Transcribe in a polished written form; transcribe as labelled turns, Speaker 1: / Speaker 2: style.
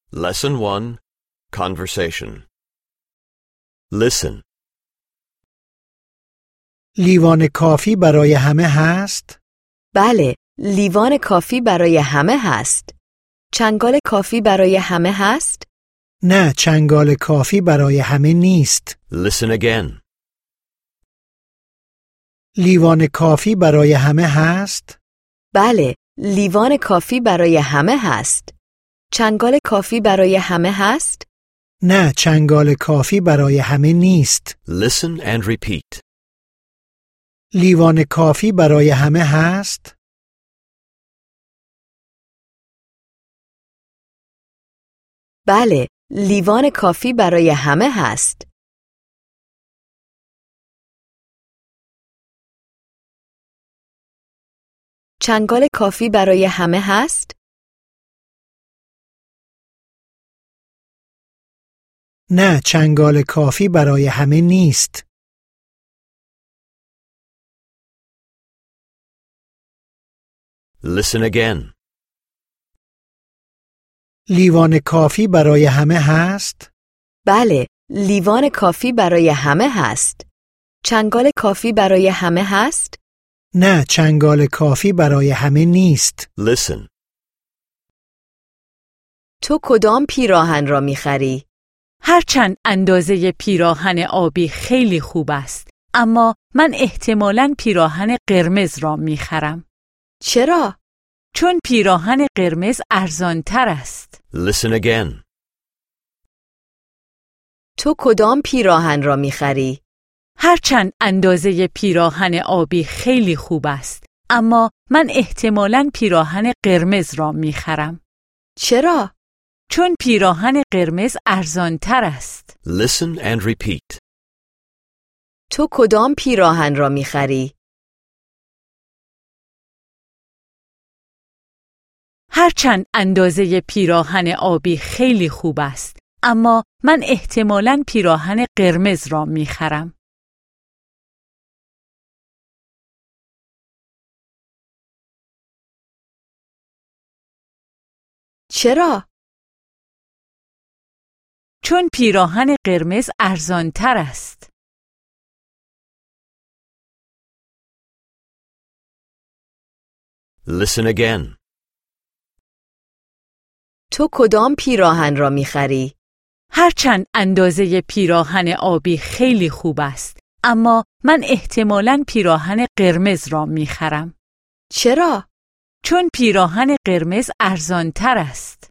Speaker 1: Lesson 1. Conversation. Listen.
Speaker 2: لیوان کافی برای همه هست؟
Speaker 3: بله، لیوان کافی برای همه هست. چنگال کافی برای همه هست؟
Speaker 2: نه، چنگال کافی برای همه نیست.
Speaker 1: Listen again.
Speaker 2: لیوان کافی برای همه هست؟
Speaker 3: بله، لیوان کافی برای همه هست. چنگال کافی برای همه هست؟
Speaker 2: نه، چنگال کافی برای همه نیست.
Speaker 1: Listen and repeat.
Speaker 2: لیوان کافی برای همه هست؟
Speaker 3: بله، لیوان کافی برای همه هست. چنگال کافی برای همه هست؟
Speaker 2: نه، چنگال کافی برای همه نیست.
Speaker 1: Listen again.
Speaker 2: لیوان کافی برای همه هست؟
Speaker 3: بله، لیوان کافی برای همه هست. چنگال کافی برای همه هست؟
Speaker 2: نه، چنگال کافی برای همه نیست.
Speaker 1: Listen.
Speaker 3: تو کدام پیراهن را می‌خری؟
Speaker 4: هرچند اندازه پیراهن آبی خیلی خوب است، اما من احتمالاً پیراهن قرمز را می‌خرم.
Speaker 3: چرا؟
Speaker 4: چون پیراهن قرمز ارزان‌تر است.
Speaker 1: Listen again.
Speaker 3: تو کدام پیراهن را می‌خری؟
Speaker 4: هرچند اندازه پیراهن آبی خیلی خوب است، اما من احتمالاً پیراهن قرمز را می‌خرم.
Speaker 3: چرا؟
Speaker 4: چون پیراهن قرمز ارزان‌تر است.
Speaker 1: Listen and repeat.
Speaker 3: تو کدام پیراهن را می‌خری؟
Speaker 4: هرچند اندازه پیراهن آبی خیلی خوب است، اما من احتمالاً پیراهن قرمز را می‌خرم.
Speaker 3: چرا؟
Speaker 4: چون پیراهن قرمز ارزان‌تر است.
Speaker 1: Listen again.
Speaker 3: تو کدام پیراهن را می‌خری؟
Speaker 4: هرچند اندازه پیراهن آبی خیلی خوب است، اما من احتمالاً پیراهن قرمز را می‌خرم.
Speaker 3: چرا؟
Speaker 4: چون پیراهن قرمز ارزان‌تر است.